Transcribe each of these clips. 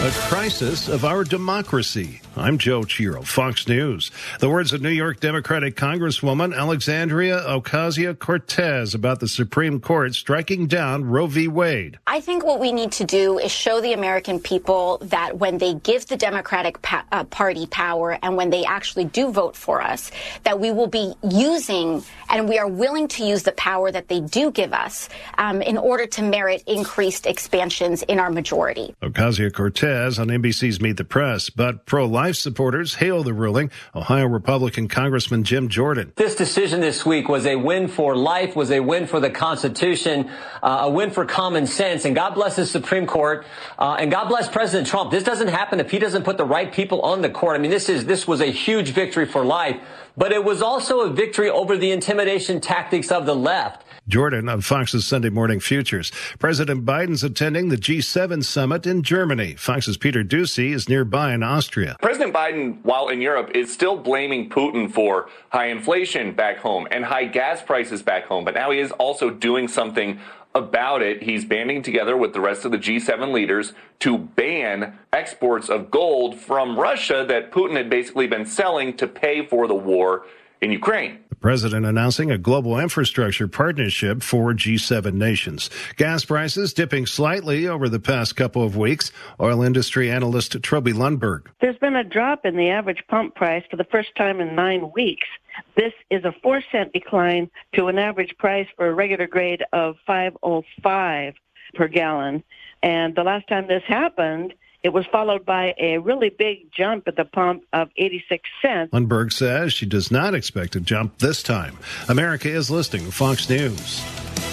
A crisis of our democracy. I'm Joe Chiro, Fox News. The words of New York Democratic Congresswoman Alexandria Ocasio-Cortez about the Supreme Court striking down Roe v. Wade. I think what we need to do is show the American people that when they give the Democratic Party power and when they actually do vote for us, that we will be using and we are willing to use the power that they do give us in order to merit increased expansions in our majority. Ocasio-Cortez on NBC's Meet the Press, but pro-life supporters hail the ruling. Ohio Republican Congressman Jim Jordan. This decision this week was a win for life, was a win for the Constitution, a win for common sense. And God bless the Supreme Court, and God bless President Trump. This doesn't happen if he doesn't put the right people on the court. I mean, this was a huge victory for life, but it was also a victory over the intimidation tactics of the left. Jordan on Fox's Sunday Morning Futures. President Biden's attending the G7 summit in Germany. Fox's Peter Doocy is nearby in Austria. President Biden, while in Europe, is still blaming Putin for high inflation back home and high gas prices back home. But now he is also doing something about it. He's banding together with the rest of the G7 leaders to ban exports of gold from Russia that Putin had basically been selling to pay for the war in Ukraine. The president announcing a global infrastructure partnership for G7 nations. Gas prices dipping slightly over the past couple of weeks. Oil industry analyst Troby Lundberg. There's been a drop in the average pump price for the first time in 9 weeks. This is a 4-cent decline to an average price for a regular grade of $5.05 per gallon. And the last time this happened, it was followed by a really big jump at the pump of 86 cents. Lundberg says she does not expect a jump this time. America is listening to Fox News.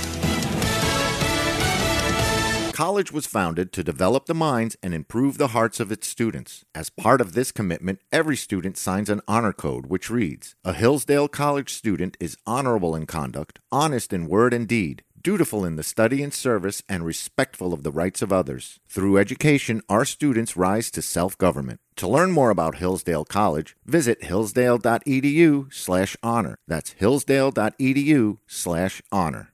College was founded to develop the minds and improve the hearts of its students. As part of this commitment, every student signs an honor code, which reads, "A Hillsdale College student is honorable in conduct, honest in word and deed, dutiful in the study and service, and respectful of the rights of others. Through education, our students rise to self-government." To learn more about Hillsdale College, visit hillsdale.edu/honor. That's hillsdale.edu/honor.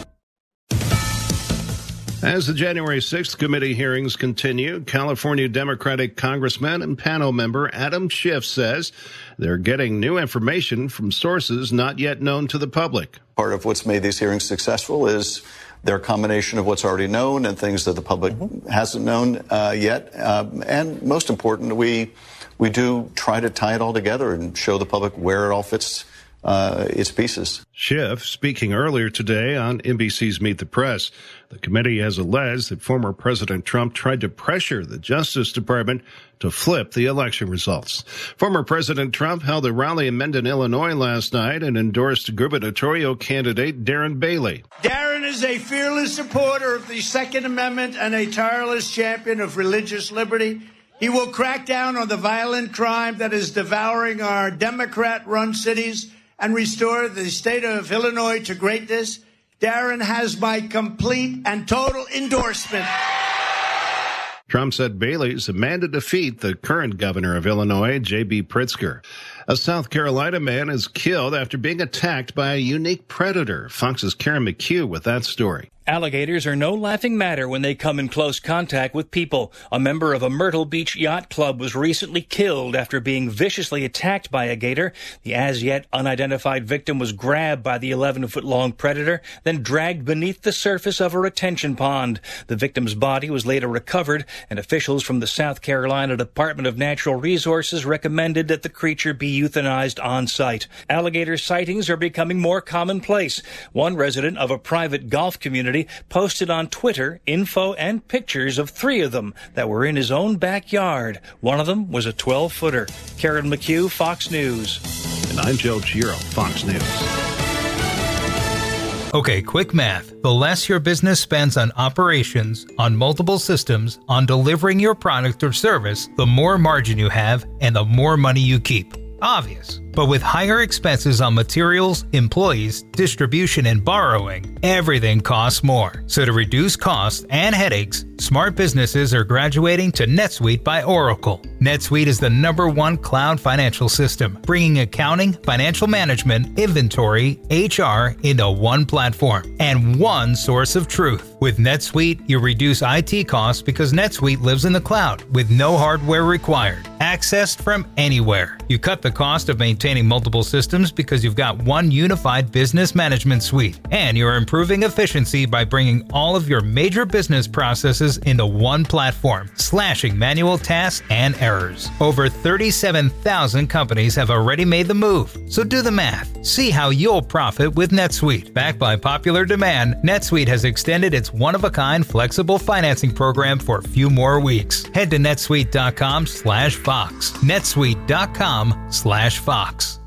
As the January 6th committee hearings continue, California Democratic Congressman and panel member Adam Schiff says they're getting new information from sources not yet known to the public. Part of what's made these hearings successful is their combination of what's already known and things that the public hasn't known yet. And most important, we do try to tie it all together and show the public where it all fits its pieces. Schiff speaking earlier today on NBC's Meet the Press. The committee has alleged that former President Trump tried to pressure the Justice Department to flip the election results. Former President Trump held a rally in Mendon, Illinois last night and endorsed gubernatorial candidate Darren Bailey. Darren is a fearless supporter of the Second Amendment and a tireless champion of religious liberty. He will crack down on the violent crime that is devouring our Democrat-run cities and restore the state of Illinois to greatness. Darren has my complete and total endorsement. Trump said Bailey's a man to defeat the current governor of Illinois, J.B. Pritzker. A South Carolina man is killed after being attacked by a unique predator. Fox's Karen McHugh with that story. Alligators are no laughing matter when they come in close contact with people. A member of a Myrtle Beach yacht club was recently killed after being viciously attacked by a gator. The as-yet unidentified victim was grabbed by the 11-foot-long predator, then dragged beneath the surface of a retention pond. The victim's body was later recovered, and officials from the South Carolina Department of Natural Resources recommended that the creature be euthanized on site. Alligator sightings are becoming more commonplace. One resident of a private golf community posted on Twitter info and pictures of 3 of them that were in his own backyard. One of them was a 12-footer. Karen McHugh, Fox News. And I'm Joe Giro, Fox News. Okay, quick math. The less your business spends on operations, on multiple systems, on delivering your product or service, the more margin you have and the more money you keep. Obvious. But with higher expenses on materials, employees, distribution, and borrowing, everything costs more. So to reduce costs and headaches, smart businesses are graduating to NetSuite by Oracle. NetSuite is the #1 cloud financial system, bringing accounting, financial management, inventory, HR into one platform and one source of truth. With NetSuite, you reduce IT costs because NetSuite lives in the cloud with no hardware required, accessed from anywhere. You cut the cost of maintaining multiple systems because you've got one unified business management suite, and you're improving efficiency by bringing all of your major business processes into one platform, slashing manual tasks and errors. Over 37,000 companies have already made the move, so do the math. See how you'll profit with NetSuite. Backed by popular demand, NetSuite has extended its one-of-a-kind flexible financing program for a few more weeks. Head to netsuite.com/Fox. netsuite.com/Fox.